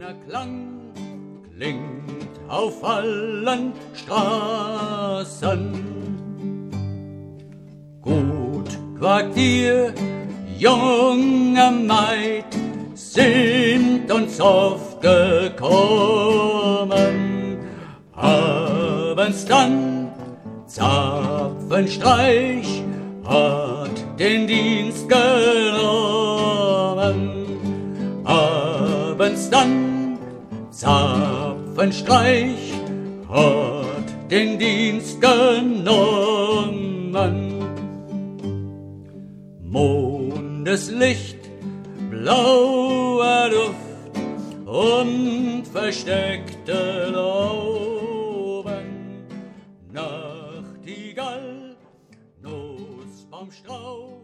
Klang klingt auf allen Straßen. Gut Quartier, junge Maid, sind uns oft gekommen. Abends dann Zapfenstreich hat den Dienst genommen. Abends dann Zapfenstreich hat den Dienst genommen. Mondeslicht, blauer Duft und versteckte Lauben, Nachtigall, Nussbaumstrauch